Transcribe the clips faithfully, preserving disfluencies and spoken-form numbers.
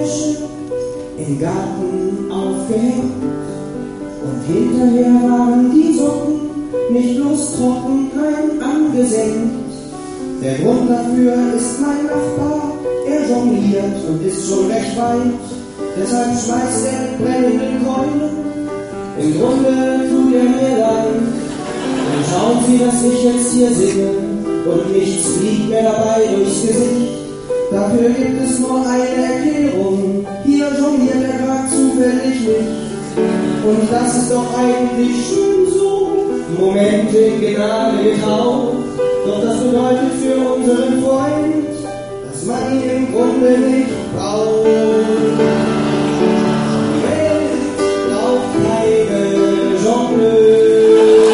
Wäsche im Garten aufgehängt. Und hinterher waren die Socken nicht bloß trocken, nein, angesenkt. Der Grund dafür ist mein Nachbar, er jongliert und ist schon recht weit. Deshalb schmeißt er brennende Keulen, im Grunde tut er mir leid. Und schauen Sie, dass ich jetzt hier singe und nichts fliegt mir dabei durchs Gesicht. Dafür gibt es nur eine Erklärung, hier jongliert er grad zufällig nicht. Und das ist doch eigentlich schon so, Momente in Gnade getaucht. Doch das bedeutet für unseren Freund, dass man ihn im Grunde nicht braucht. Die Welt braucht keine Jongleure.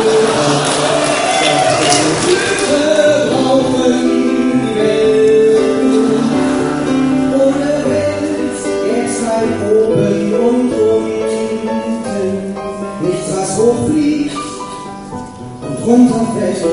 Wir brauchen die Welt. Ohne Welt gäb's kein Oben und Unten. Nichts, was hochfliegt und runterfällt.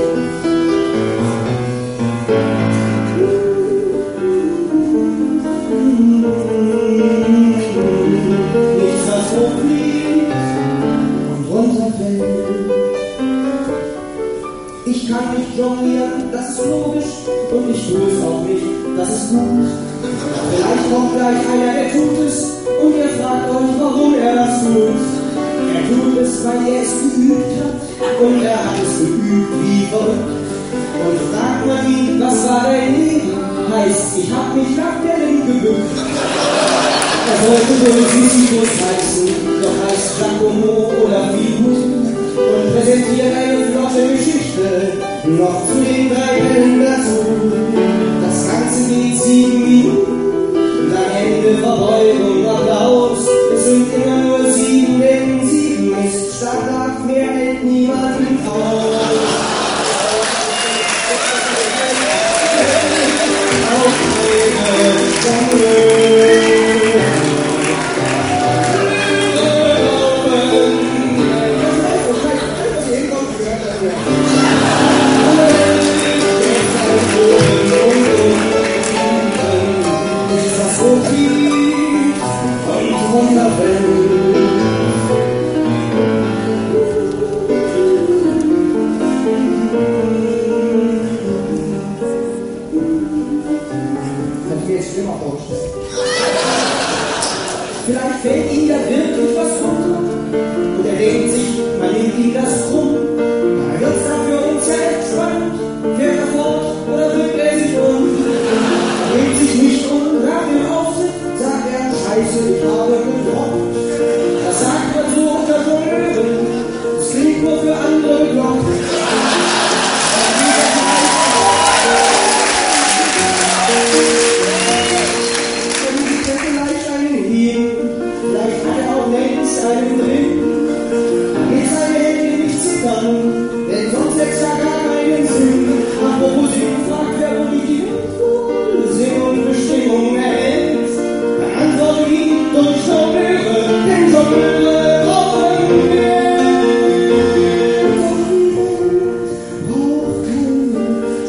Ich kann nicht jonglieren, das ist logisch, und ich tue es auch nicht, das ist gut. Vielleicht kommt gleich einer, der tut es, und ihr fragt euch, warum er das tut. Er tut es, weil er es geübt hat, und er hat es geübt wie verrückt. Und fragt man ihn, was war dein Leben? Heißt, ich hab mich nach der Link gebückt. Er sollte wohl Sisyphus heißen, doch heißt Giacomo oder Figu und präsentiert eine flotte Geschichte noch zu den drei Wellen dazu. Das Ganze geht sieben Minuten und am Ende Verbeugung, Applaus. Es sind immer nur sieben, denn sieben ist Standard, mehr hält niemanden aus. Vielleicht fällt ihm da wirklich was runter und er denkt sich, man nimmt ihm das krumm. Aber wird's dann für uns ja entspannt? Fährt er fort oder drückt er sich um? Er dreht sich nicht um, nach dem Auftritt sagt er, Scheiße, ich habe gedroppt. Das sagt man so unter Jongleure, das klingt nur für andere bekloppt. Einen drin, mit seinen Händen nicht zittern, denn sonst hätt's ja gar keinen Sinn. Apropos Sinn, fragt wer wohl die wohl Sinn und Bestimmung erhält. Dann antworte ihm durch Jongleure, denn Jongleure brauchen Geld. Braucht keine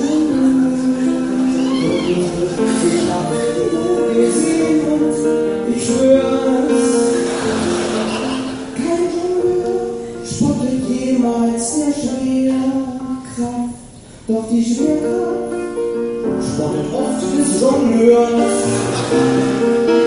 Jongleure. Ich hab die gesehen und ich schwör's. Jemals der Schwerkraft, doch die Schwerkraft spottet oft des Jongleurs.